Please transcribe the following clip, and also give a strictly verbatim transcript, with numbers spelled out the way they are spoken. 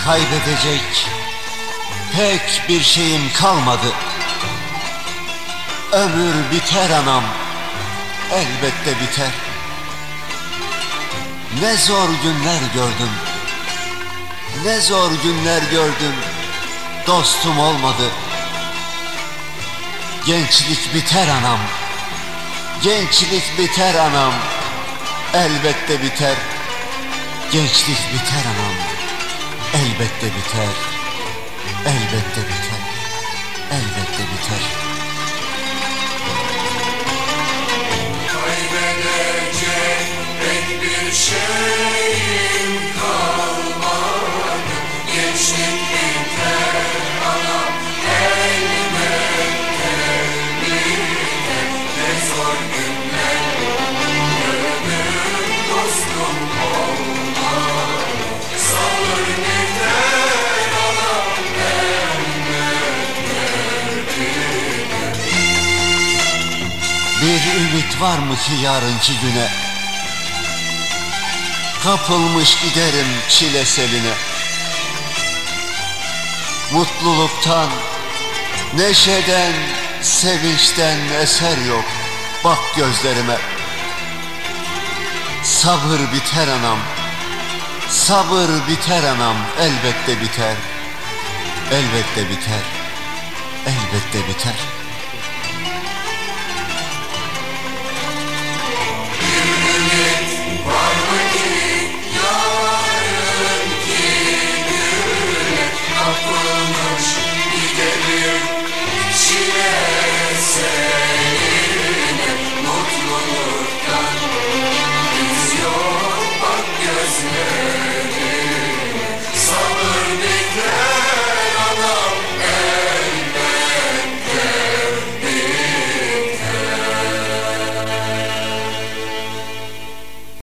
kaybedecek pek bir şeyim kalmadı. Ömür biter anam, elbette biter. Ne zor günler gördüm, ne zor günler gördüm, dostum olmadı. Gençlik biter anam, gençlik biter anam, elbette biter. Gençlik biter anam, elbette biter. Elbette biter, elbette biter. Kaybedecek pek bir şeyim kalmadı. Gençlik biter anam, elbette biter. Ne zor günler gördüm, dostum olmadı. Sabır biter anam, elbette biter. Bir ümit var mı ki yarınki güne? Kapılmış giderim çile seline. Mutluluktan, neşeden, sevinçten eser yok. Bak gözlerime. Sabır biter anam, sabır biter anam, elbette biter. Elbette biter, elbette biter.